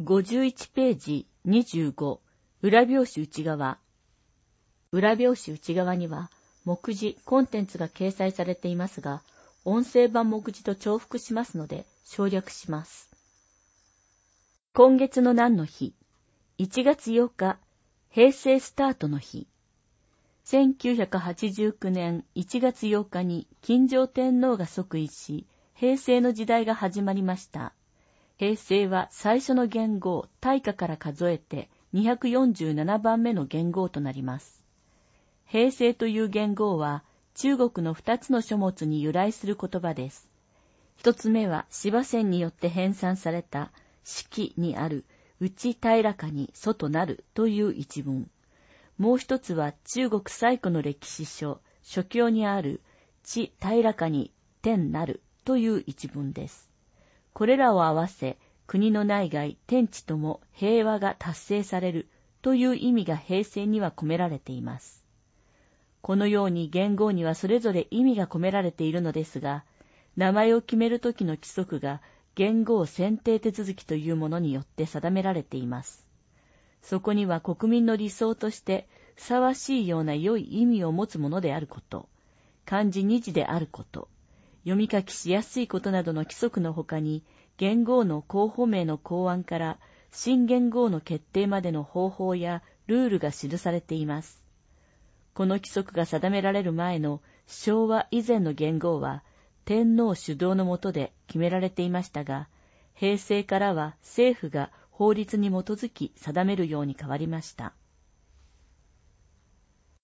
51ページ25、裏表紙内側。裏表紙内側には、目次、コンテンツが掲載されていますが、音声版目次と重複しますので省略します。今月の何の日、1月8日、平成スタートの日。1989年1月8日に金城天皇が即位し、平成の時代が始まりました。平成は最初の元号、大化から数えて247番目の元号となります。平成という元号は中国の2つの書物に由来する言葉です。一つ目は司馬遷によって編纂された史記にある内平かに外なるという一文。もう一つは中国最古の歴史書、書経にある地平かに天なるという一文です。これらを合わせ、国の内外、天地とも平和が達成されるという意味が平成には込められています。このように元号にはそれぞれ意味が込められているのですが、名前を決めるときの規則が元号選定手続きというものによって定められています。そこには国民の理想としてふさわしいような良い意味を持つものであること、漢字二字であること、読み書きしやすいことなどの規則のほかに、元号の候補名の考案から新元号の決定までの方法やルールが記されています。この規則が定められる前の昭和以前の元号は天皇主導の下で決められていましたが、平成からは政府が法律に基づき定めるように変わりました。